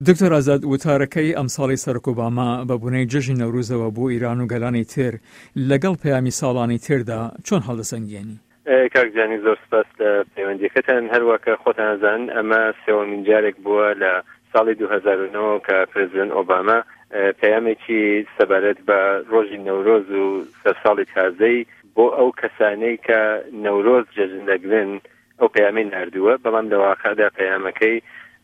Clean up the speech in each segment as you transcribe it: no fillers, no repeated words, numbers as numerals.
دکتۆر ئازاد، وتارەکەی ئەمساڵی سەرۆک ئۆباما بە بوونەی جەژنی نەورۆزەوە بۆ ئیران و گەلانی تر لەگەڵ پەیامی ساڵانی تردا چۆن هەڵدەسەنگێنی؟ کاکجانی زۆر سپاس لە پەیوەندیەکەتان. هەروەکە خۆتان ئەزانن ئەمە سێوەمین جارێک بووە لە ساڵی 2009 کە پرێزیدەنت ئۆباما پەیامێکی سەبارەت بە ڕۆژی نەورۆز و سەرساڵی تازەی بۆ ئەو کەسانەی کە نەورۆز جەژن دەگرن ئەو پەیامی ناردووە، بەڵام لە واقعدا پەیامەکەی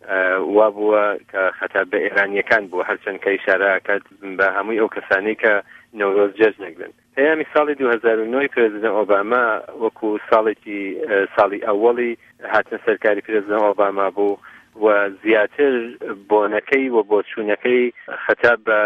وا بووە کە خەتا بە ئێرانیەکان بووە، هەرچەند کە ئیشارە ئاکات بە هەمووی ئەو کەسانەی کە نەورۆز جەژن دەگرن. پەیامی ساڵی 2009 پرێزیدەنت ئۆباما وەکو ساڵی ئەوەڵی هاتنە سەرکاری پرێزیدەنت ئۆباما بوو و زیاتر بۆنەکەی و بۆچوونەکەی خەتا بە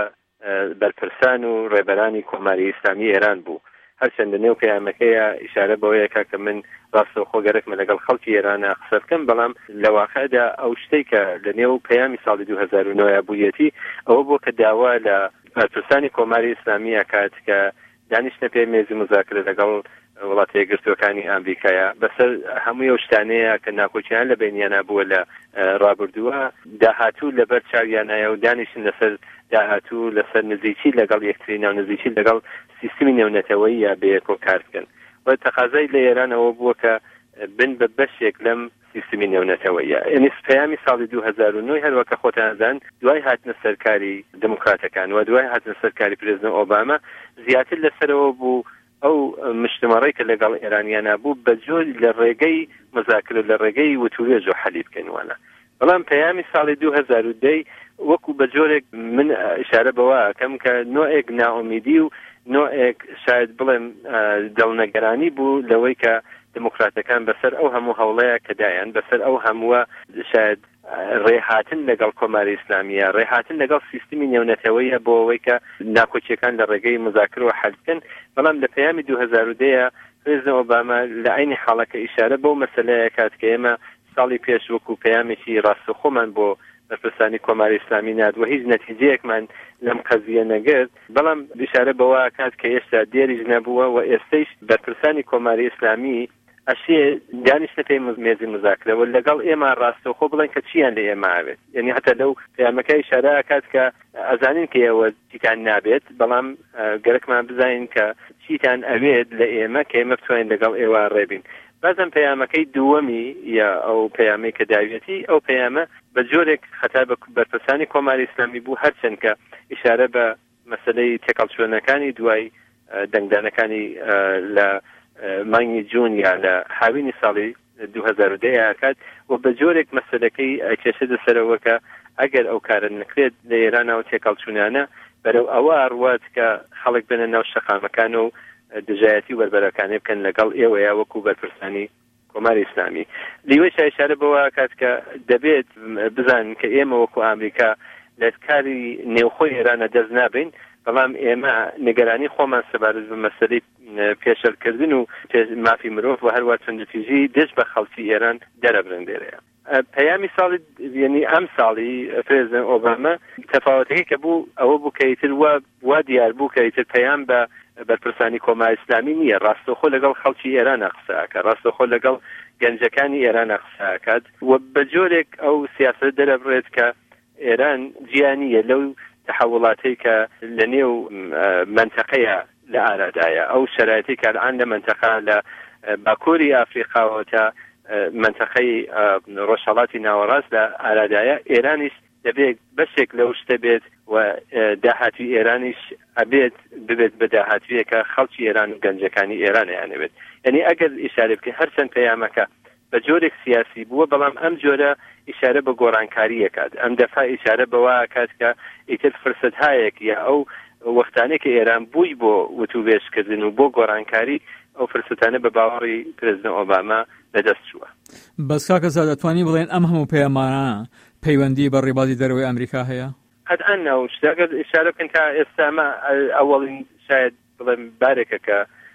بەرپرسان و ڕێبەرانی کۆماری ئیسلامی ئێران بوو. هەرچەندە نێو پەیامەکەیە ئیشارە بەوەیەکە کە من ڕاستەوخۆ گەرەکمە لەگەڵ خەڵکی ئێرانە قسە بکەم، بەڵام لە واقعدا ئەو شتەی کە لە نێو پەیامی ساڵی 2009 بوویەتی ئەوە بوو کە داوا لە بەرپرسانی کۆماری ئیسلامی ئەکات کە دانیشتە پێی مێزی مزاکرە لەگەڵ وڵاتە یەکگرتووەکانی ئەمریکایە بەسەر هەمووی ئەو شتانەیە کە ناکۆچیان لە بینیانە بووە لە ڕابردووە داهاتوو لەبەر چاویانایە و دانیشتن لەسەر داهاتوو لەسەر نزیکی لەگەڵ یەکتری ناو نزیکی لەگەڵ سیستمی نێونەتەوەی یا بەیەکۆ کار بکەن و تەقازای لە ئێرانەوە بووە کە بن بە بەشێک لەم سیستمی نێونەتەوەیە. یعنی پەیامی ساڵی 2009 هەروەکە خۆتان ئەزان دوای هاتنە سەرکاری دموکراتەکان و دوای هاتنە سەرکاری پرێزیدەنت ئۆباما زیاتر لەسەرەوە بوو ئەو مشتمەڕەی کە لەگەڵ ئێرانیانە بوو بە جۆر لە ڕێگەی مزاکرە لە ڕێگەی وتوێژ و حەلی بکەنوانە. بەڵام پەیامی ساڵی 2010 وەکو بە جۆرێک من ئیشارە بەوە ئەکەم کە نوعێک ناومیدی و نوعێک شاید بڵێم دڵنەگەرانی بوو لەوەی کە دموکراتەکان بەسەر ئەو هەموو هەوڵەیە کە دایان بەسەر ئەو هەمووە شاید ڕێهاتن لەگەڵ کۆماری ئیسلامیە ڕێهاتن لەگەڵ سیستمی نێونەتەوەیە بۆ ئەوەی کە ناکۆچیەکان لە ڕێگەی مزاکرە و حەل بکەن. بەڵام لە پەیامی 2010 پرێزیدەنت ئۆباما لە عینی حاڵەکە ئیشارە بەو مەسەلەیە کات کە ئێمە ساڵی پێش وەکو پەیامێکی ڕاستەوخۆمان بۆ بەرپرسانی کۆماری ئیسلامی نادوە هیچ نەتیجەیەکمان لەم قەزیە نەگرت، بەڵام ئیشارە بەوە کات کە ئێستا دیێریش نەبووە و ئێستەیش بەرپرسانی کۆماری ئیسلامی ئەشێ دانیشتە پێی مێزی مزاکرەوە لەگەڵ ئێمە ڕاستەوخۆ بڵێن کە چیان لە ئێمە ئاوێت. یعنی هەتا لەو پەیامەکە ئیشارە ئاکات کە ئەزانین کە ئێوە چیتان نابێت، بەڵام گەرەکمان بزانین کە چیتان ئەوێت لە ئێمە کە ئێمە بتوانین لەگەڵ ئێوە ڕێبین. بازم پەیامەکەی دووەمی یا ئەو پەیامەی کە داوێتی ئەو پەیامە بە جۆرێک خەتا بە بەرپرسانی کۆماری ئیسلامی بوو، هەرچەند کە ئیشارە بە مەسەلەی تێکەڵچوونەکانی دوای دەنگدانەکانی لە مانگی جوون یا لە هاوینی ساڵی 2010 ئاکات و بە جۆرێک مەسەلەکەی کێشە دەسەرەوە کە ئەگەر ئەو کارە نەکرێت لە ئێرانەوە تێکەڵچوونانە بەرەو ئەوە ئەڕوات کە خەڵک بنە ناو شەقامەکان و دژایەتی وەربەرەکانی بکەن لەگەڵ ئێوەیە وەکو بەرپرسانی کۆماری ئیسلامی. لیوەی ئیشارە بەوە کات کە دەبێت بزانین کە ئێمە وەکو ئامریکا لە کاری نێوخۆی ئێرانە دەست نابین، بەڵام ئێمە نیگەرانی خۆمان سەبارەت بە مەسەلەی پێشەرکردن و مافی مرۆڤ و هەروە چەندفیژی دەست بە خەڵکی ئێران دەرەبرن دێرەیە. پەیامی ساڵی یعنی ئەم ساڵی پرێزیدەنت ئۆباما تەفاوەتەکەی کە بوو ئەوە بوو کە ئیتر وا دیار بوو کە ئیتر پەیام بە بەرپرسانی کۆماری ئیسلامی نییە، ڕاستەوخۆ لەگەڵ خەڵکی ئێرانە قسە ئاکات، ڕاستەوخۆ لەگەڵ گەنجەکانی ئێرانە قسە ئاکات و بە جۆرێک ئەو سیاسەت دەرەبڕێت کە ئێران گیانیە لەو تحوڵاتی کە لە نێو منتەقەیە لە ئارادایە، ئەو شرایطی کە الان لە منتەقە لە باکووری ئافریقاوە تا منتەقەی ڕۆژهەڵاتی ناوەڕاست لە ئارادایە ئێرانیش دەبێت بەشێک لەو شتە بێت و داهاتوی ئێرانیش ئەبێت ببێت بە داهاتویەکە خەڵکی ئێران و گەنجەکانی ئێرانیان بێت. یعنی ئەگەر ئیشارە بکە هەرچەند پەیامەکە بە جۆرێک سیاسی بووە، بەڵام ئەم جۆرە ئیشارە بە گۆڕانکاری ئەکات، ئەم دەفا ئیشارە بەوە ئەکات کە ئیتر فرسەت هایەک یا ئەو وەختانێک کە ئێران بووی بۆ وتوبێژکردن و بۆ گۆڕانکاری ئەو فرسەتانە بە باوەڕی پرێزیدەنت ئۆباما لەدەست چووە. بەس کاکە زاد دەتوانین بڵێن ئەم هەموو پەیامانە پەیوەندی بە ڕێبازی دەرەوەی ئەمریکا هەیە؟ قەتعاً نەوە شتەگەر ئیشارە بکەن تا ئێستا ئەمە ئەوەڵین شاید بڵێم بارێکە کە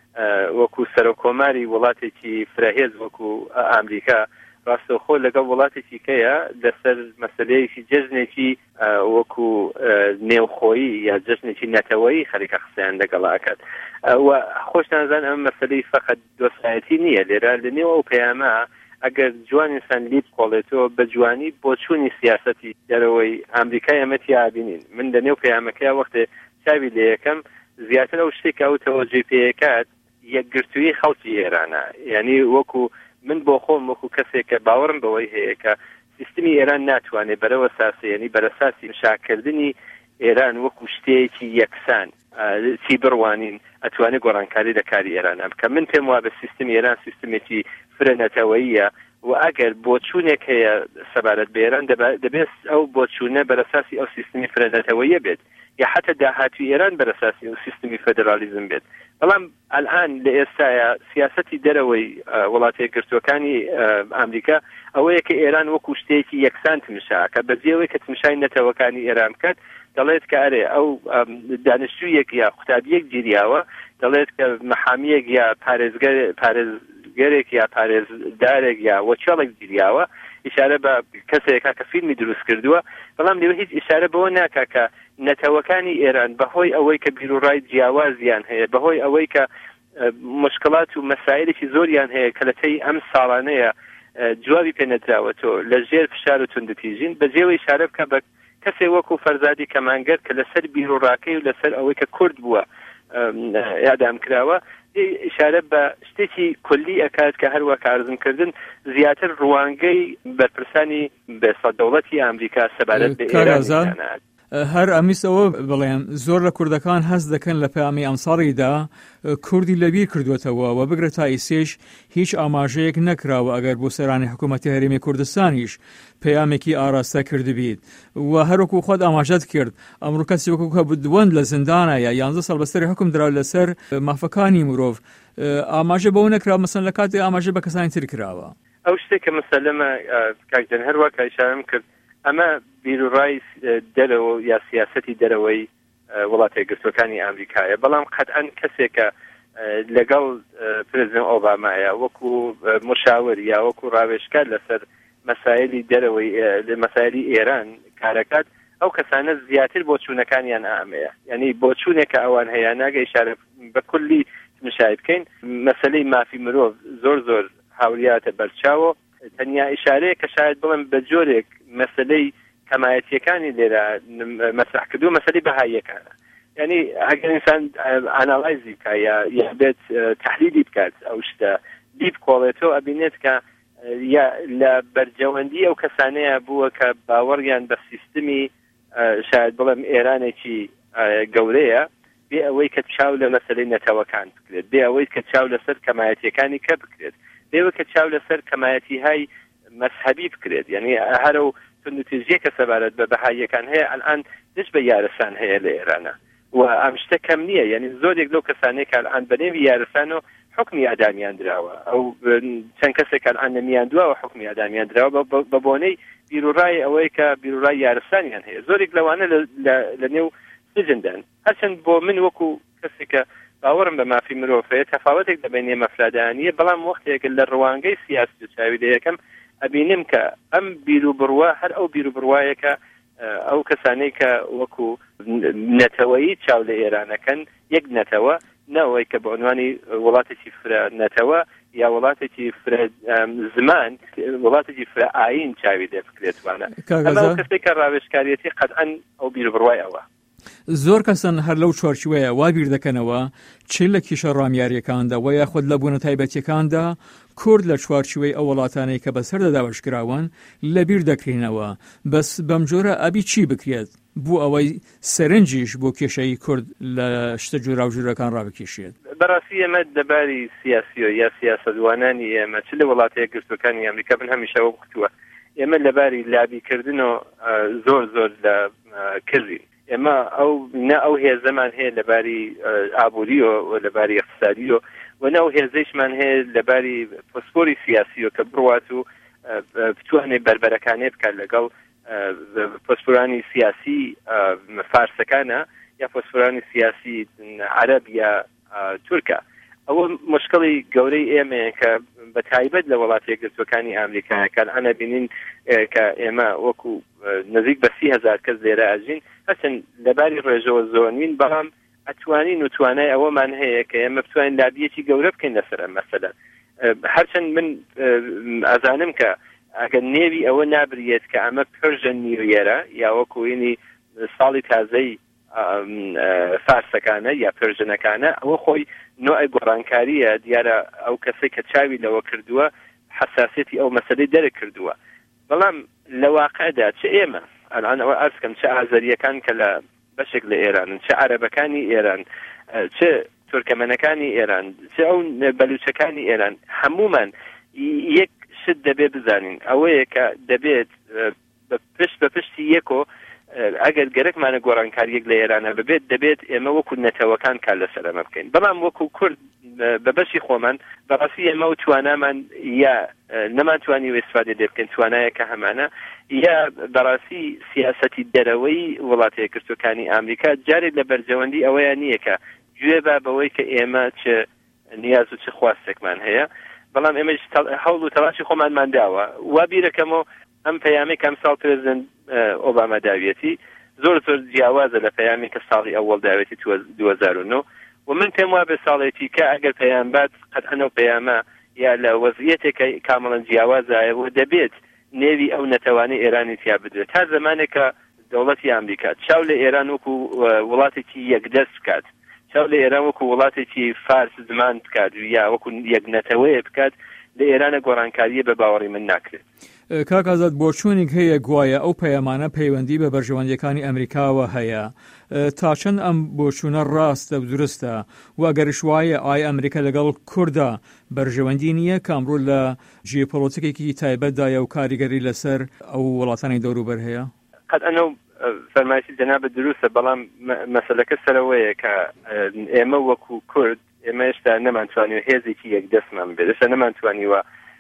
وەکو سەرۆکۆماری وڵاتێکی فراهێز وەکو ئەمریکا ڕاستەوخۆ لەگەڵ وڵاتێکی کەیە لەسەر مەسەلەیەکی جەژنێکی وەکو نێوخۆیی یا جەژنێکی نەتەوەیی خەریکە قسەیان لەگەڵ ئاکات و خۆشتانزان ئەم مەسەلەی فەقەت دۆسایەتی نییە، لێرە لە نێو ئەو پەیامە ئەگەر جوانیسان لیب کۆڵێتەوە بە جوانی بۆ چوونی سیاسەتی دەرەوەی ئەمریکای ئەمەتی ئابینین. من لەنێو پەیامەکەی وەختێ چاوی لە یەکەم زیاتر ئەو شتێک ئەو تەوەجوی پێکات یەکگرتووی خەڵکی ئێرانە، یعنی وەکو من بۆ خۆم وەکو کەسێک کە باوەڕم بەوەی هەیە کە سیستمی ئێران ناتوانێت بەرەوە ساسە، یعنی بەرەساسی مشاکردنی ئێران وەکو شتێکی یەکسان چی بڕوانین ئەتوانێت گۆڕانکاری لە کاری ئێرانە بکە. من پێم وایە بە سیستمی ئێران سیستمێکی فرەنەتەوەییە و ئەگەر بۆچوونێک هەیە سەبارەت بە ئێران دەبێت ئەو بۆچوونە بەرەساسی ئەو سیستمی فرەنەتەوەییە بێت یا حتی داهاتوی ئێران بەرەساسی ئەو سیستمی فێدرالیزم بێت. بەڵام ئەلان لە ئێستاە سیاسەتی دەرەوەی وڵاتە یەکگرتووەکانی ئەمریکا ئەوەیە کە ئێران وەکو شتێکی یەکسان تمشاکە بەجێەوەی کە تمشای نەتەوەکانی ئێران بکات، دەڵێت کە ئەرێ ئەو دانیشتوویەک یا قوتابیەک گیریاوە، دەڵێت کە مەحامیەک یا پارێزگەرێک یا پارێزدارێک یا وەچەڵێک گیریاوە، ئیشارە بە کەسێکا کە فیلمی دروست کردووە. بەڵام لێوە هیچ ئیشارە بەوە ناکا کە نەتەوەکانی ئێران بەهۆی ئەوەی کە بیرروڕای جیاوازیان هەیە، بەهۆی ئەوەی کە مشکلات و مەسائلێکی زۆریان هەیە کە لەتەی ئەم ساڵانەیە جوابی پێنەدراوەتەوە لە ژێر فشار و توندەتیژین، بەجێوەی ئیشارە بکە بە کەسێک وەکو فەرزادی کەمانگەر کە لەسەر بیرروڕاکەی و لەسەر ئەوەی کە کورد بووە یادام کراوە، ئیشارە بە شتێکی کولی ئەکات کە هەروە کارزمکردن زیاتر ڕوانگەی بەرپرسانی بێسەدەوڵەتی ئەمریکا سەبارەت بە ئێران. هەر ئەمیسەوە بڵێم زۆر لە کوردەکان هەست دەکەن لە پەیامی ئەمساڵیدا کوردی لەبیر کردوێتەوە و بگرە تا ئیسێش هیچ ئاماژەیەک نەکراوە ئەگەر بۆ سەرانی حکوومەتی هەرێمی کوردستانیش پەیامێکی ئاراستە کردبیت و هەروەکو خۆت ئاماژەت کرد ئەمڕۆ کەسی وەکو کە بدوەند لە زیندانە یا 11 ساڵ بەسەری حکم درا لەسەر مافەکانی مرۆڤ، ئاماژە بەو نەکرا مەسەن لە کاتی ئاماژە بە کەسانی تر کراوە. ئەو شتێکە مەسەلەمە کاکجان هەروە کە ئیشارەم کرد ئەمە بیرروڕای دەرەوە یا سیاسەتی دەرەوەی وڵاتە یەکگرتووەکانی ئەمریکایە. بەڵام قەتعەن کەسێکە لەگەڵ پرزیدنت ئۆبامایە وەکو مشاور یا وەکو ڕاوێژکار لەسەر مەسایلی دەرەوەی مەسایلی ئێران کارەکات، ئەو کەسانە زیاتر بۆچوونەکانیان ئامەیە، یعنی بۆچوونێکە ئەوان هەیە ناگە ئیشارە بە کولی مشاهد بکەین مەسەلەی مافی مرۆڤ زۆر هاوریاتە بەرچاوە. تەنیا ئیشارەیە کە شاید بڵێم بە جۆرێک مەسەلەی کەمایەتیەکانی لێرە مەسرح کردو مەسەلەی بەهاییەکانە، یعنی ئەگەر ئینسان ئانالایزی بکە یا بێت تحلیلی بکات ئەو شتە بیبکۆڵێتەوە ئەبینێت کە یا لە بەرجەوەندی ئەو کەسانەیە بووە کە باوەڕیان بە سیستمی شاید بڵێم ئێرانێکی گەورەیە بێ ئەوەی کە چاو لە مەسەلەی نەتەوەکان بکرێت، بێ ئەوەی کە چاو لەسەر کەمایەتیەکانی کە بکرێت، بێوە کە چاو لەسەر کەمایەتی های مەسحەبی بکرێت، یعنی هەرە و توندەتیژیە کە سەبارەت بە بەهاییەکان هەیە ئەلان دش بە یارسان هەیە لە ئێرانە و ئەم شتە کەم نییە، یعنی زۆرێک لەو کەسانەیە کە ئەلان بەنێوی یارسان و حکمی ئەدامیان درراوە، ئەو چەند کەسێک ئەلان نەمیان دووە و حکمی ئەدامیان درراوە بە بۆنەی بیرروڕای ئەوەی کە بیرروڕای یارسانیان هەیە. زۆرێک لەوانە لە نێو سجندان، هەرچەند بۆ من وەکو کەسێکە باوەڕم بە مافی مرۆڤەیە تەفاوەتێک دەبێنێ مەفرادانیە، بەڵام وەختێک لە ڕوانگەی سیاسی چاوی لە یەکەم ئەبینم کە ئەم بیرروبڕوا هەر ئەو بیرروبڕوایەکە ئەو کەسانەی کە وەکو نەتەوەیی چاو لە ئێرانەکەن یەک نەتەوە نەوەی کە بە عنوانی وڵاتێکی فرە نەتەوە یا وڵاتێکی فرە زمان وڵاتێکی فرە ئاین چاوی دەفکرێتوانە. ئەمە کەسێک کە ڕاوێژکاریەتی قەتعەن ئەو بیرروبڕوای ئەوە. زۆر کەسن هەر لەو چوارچوەیە وا بیر دەکەنەوە چ لە کیشە ڕامیاریەکاندا و یاخود لە بوونە تایبەتیەکاندا کورد لە چوارچوەی ئەو وڵاتانەی کە بەسەردا داوەشکراون لە بیر دەکرێنەوە، بەس بەم جۆرە ئەبی چی بکرێت بۆ ئەوەی سەرنجیش بۆ کێشەی کورد لە شتە جوراوژورەکان ڕابکێشێت؟ بەڕاستی ئێمە دەباری سیاسیۆ یا سیاسەتوانانی ئێمە چ لە وڵاتە یەکگرتووەکانی ئەمریکا من هەمیشەوە گوتووە ئێمە لەباری لابیکردنەوە زۆر لە کردی ئێمە ئەو هێزەمان هەیە لەباری ئابووریۆ و لەباری اقتصادیۆ و ناو هێزەیشمان هەیە لەباری پۆسپۆری سیاسیۆ کە بڕوات و بتوانێت بربەرەکانێ بکات لەگەڵ پۆسپۆرانی سیاسی فارسەکانە یا پۆسپۆرانی سیاسی عەرەب یا تورکە. ئەوە مشکڵی گەورەی ئێمەیە کە بە تایبەت لە وڵاتە یەکگرتووەکانی ئەمریکایە کە ئەنا بینین کە ئێمە وەکو نزیک بە 30,000 کەس لێرە ئاژین هەچەند لەباری ڕێژەوە زۆنین، بەڵام ئەتوانین و توانای ئەوەمان هەیە کە ئێمە بتوانین لابیەکی گەورە بکەین لەسەر ئەم مەسەلە. هەرچەند من ئەزانم کە ئەگەر نێوی ئەوە نابرێت کە ئەمە پرژن نیویەرە یا وەکوێنی ساڵی تازەی فارسەکانە یا پرژنەکانە ئەوە خۆی نوعی گۆڕانکاریە دیارە ئەو کەسێک کە چاوی لەوە کردووە حساسیەتی ئەو مەسەلەی دەرە کردووە بەڵام لە واقعدا چ ئێمە ئەلان ئەوە ئەرزکەم چه ئازەریەکان کە لە بەشێک لە ئێرانن چه عەرەبەکانی ئێران چه تورکمەنەکانی ئێران چه ئەو بەلوچەکانی ئێران هەمومان یەک شت دەبێت بزانین ئەوەیە کە دەبێت بە پشتی یەکۆ ئەگەر گەرەکمانە گۆڕانکاریەک لە ئێرانە ببێت دەبێت ئێمە وەکو نەتەوەکان کار لەسەر ئەمە بکەین بەڵام وەکو کورد بە بەشی خۆمان بەڕاستی ئێمە و توانامان یا نەمانتوانی و ئیسفادە لێ بکەین توانایەکە هەمانە یا بەڕاستی سیاسەتی دەرەوەی وڵاتە یەکگرتووەکانی ئامریکا جارێک لە بەرجەوەندی ئەوەیان نییە کە گوێ بە بەوەی کە ئێمە چ نیاز و چ خواستێکمان هەیە بەڵام ئێمە هەوڵ و تەلاشی خۆمانمان داوە وا بیرەکەمەوە ئەم پەیامەی کەم ساڵ پرێزیدەنت ئۆباما داوێتی زۆر جیاوازە لە پەیامی کە ساڵی ئەوەڵ داوێتی 2009 و من پێم وابێ ساڵێکی کە ئەگەر پەیام بات قەتعەنەو پەیامە یا لە وەزعیەتێکە کامەڵەن جیاوازایەوە دەبێت نێوی ئەو نەتەوانی ئێرانی تیا بدرێت تا زمانێکە دەوڵەتی ئەمریکا چاو لە ئێران وەکو وڵاتێکی یەکدەست بکات چاو لە ئێران وەکو وڵاتێکی فارس زمان بکات یا وەکو یەکنەتەوەیە بکات لە ئێرانە گۆڕانکاریە بە باوەڕی من ناکرێت کاک ئازاد بۆچوونێک هەیە گوایە ئەو پەیامانە پەیوەندی بە بەرژەوەندیەکانی ئەمریکاوە هەیە تا چەند ئەم بۆچوونە ڕاستە و دروستە و ئەگەریش وایە ئایا ئەمریکا لەگەڵ کووردا بەرژەوەندی نییە کامڕۆ لە ژیۆپۆلیتیکێکی تایبەتدایە و کاریگەری لەسەر ئەو وڵاتانی دەوروبەر هەیە قەتعەنە فەرمایشی جەنابەت دروستە بەڵام مەسەلەکە سەرەوەیە کە ئێمە وەکو کورد ئێمە هێشتا نەمانتوانیوە هێزێکی یەکدەستمان بێت هێشتا نەمانتوانیوە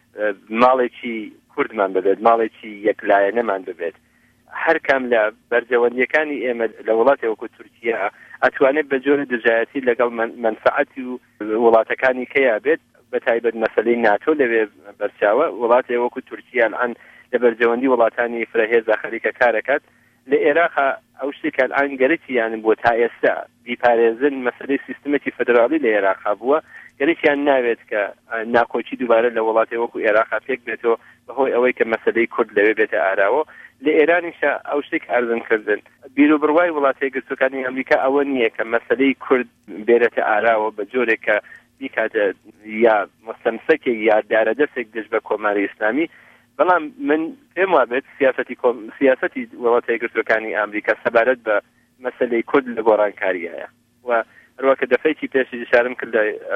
ماڵێکی کوردمان ببێت ماڵێکی یەکلایەنەمان ببێت هەر کام لە بەرجەوەندیەکانی ئێمە لە وڵاتی وەکو تورکیا ئەتوانێت بە جۆرە دژایەتی لەگەڵ منفعەتی و وڵاتەکانی کەیا بێت بە تایبەت مەسەلەی ناتۆ لەوێ بەرچاوە وڵاتی وەکو تورکیا الان لە بەرجەوەندی وڵاتانی فرەهێزە خەریکە کارەکات لە عێراقا ئەو شتێکە الان گەرەکیان بۆ تا ئێستا بیپارێزن مەسەلەی سیستمێکی فەدرالی لە عێراقا بووە گەرەکیان ناوێت کە ناکۆچی دووبارە لە وڵاتی وەکو عێراقا پێک بێتەوە بەهۆی ئەوەی کە مەسەلەی کورد لەوێ بێتە ئاراوە لە ئێرانیشە ئەو شتێک ئارزن کردن بیرۆبڕوای وڵاتە یەکگرتووەکانی ئەمریکا ئەوە نییە کە مەسەلەی کورد بێرەتە ئاراوە بە جۆرێک کە بیکاتە یا مستەمسەکێک یا دارەدەستێک دژ بە کۆماری ئیسلامی بەڵام من پێم وابێت سیاسەتی وڵاتە یەکگرتووەکانی ئەمریکا سەبارەت بە مەسەلەی کورد لە گۆڕانکاریایە و هەروەکە دەفەیەکی پێشی ئشارەم کرد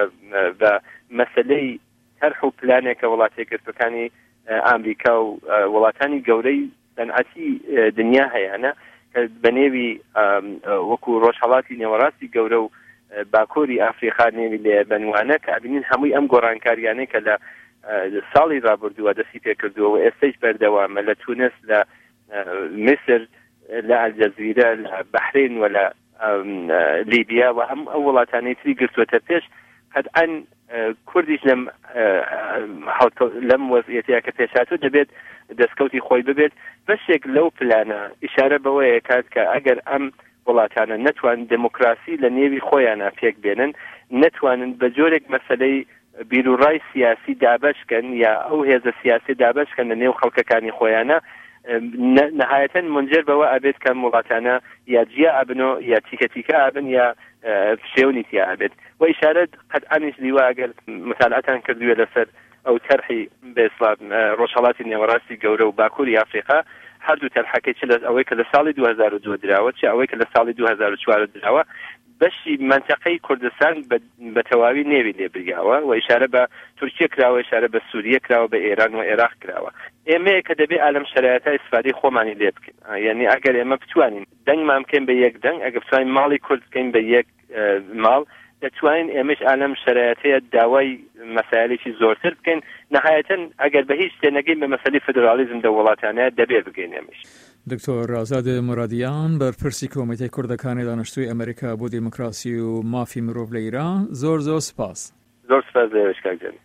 بە مەسەلەی طرح و پلانێکە وڵاتە یەکگرتووەکانی ئەمریکا و وڵاتانی گەورەی سەنعەتی دنیا هەیەە کە بەنێوی وەکو ڕۆژهەڵاتی نێوەڕاستی گەورە و باکۆری ئافریقا نێوی لێ بنوانە کە ئەبینین هەمووی ئەم گۆڕانکاریانەی کە لە ساڵی ڕابردووە دەستی پێکردووە و ئێستەش بەردەوامە لە تونس لە میسر لە ئەلجەزیرە لە بەحرین و لە لیبیا و هەم ئەو وڵاتانەی تری گرتووەتە پێش قەتعەن کوردیش لەم وەزعیەتەیە کە پێشاتوو دەبێت دەستکەوتی خۆی ببێت بەشێک لەو پلانە ئیشارە بەوەیە کات کە ئەگەر ئەم وڵاتانە نەتوان دموکراسی لە نێوی خۆیانە پێک بێنن نەتوانن بە جۆرێک مەسەلەی بیرروڕای سیاسی دابەشکەن یا ئەو هێزە سیاسی دابەشکەن لە نێو خەڵکەکانی خۆیانە نهایەتەن منجر بەوە ئەبێت کە وڵاتانە یا جیا ئەبنەوە یا تیکە ئەبن یا شێونی تیا ئەبێت و ئیشارەت قەتعەنیش لیوا ئەگەر مطالعەتان کردووە لەسەر ئەو تەرحی بێسڵات ڕۆژهەڵاتی نێوەڕاستی گەورە و باکووری ئافریقا هەردوو تەرحەکەی چ ئەوەی کە لە ساڵی 2002 دراوە چ ئەوەی کە لە ساڵی 2004 دراوە بەشی منتەقەی کوردستان بە تەواوی نێوی لێبرگاوە و ئیشارە بە تورکیە کراوە ئیشارە بە سووریە کراوە بە ئێران و عێراق کراوە ئێمە کە دەبێت ئالەم شەرایەتە ئیسفادەی خۆمانی لێ بکەین یعنی ئەگەر ئێمە بتوانین دەنگمان بکەین بە یەک دەنگ ئەگەر بتوانین ماڵی کورد بکەین بە یەک ماڵ دەتوانین ئێمەش ئالەم شەرایەتەیە داوای مەسایلێکی زۆرتر بکەین نەهایەتەن ئەگەر بە هیچ شتێنەگەین بە مەسەلەی فدرالیزم لە وڵاتانەیە دەبێت بگەین ئێمەش. دکتۆر ئازاد مرادیان بەرپرسی کۆمیتەی کوردەکانی دانیشتووی ئەمریکا بۆ دیموکراسی و مافی مرۆڤ لە ئیران زۆر سپاس. زۆر سپاس لێرەش کاک جەنی.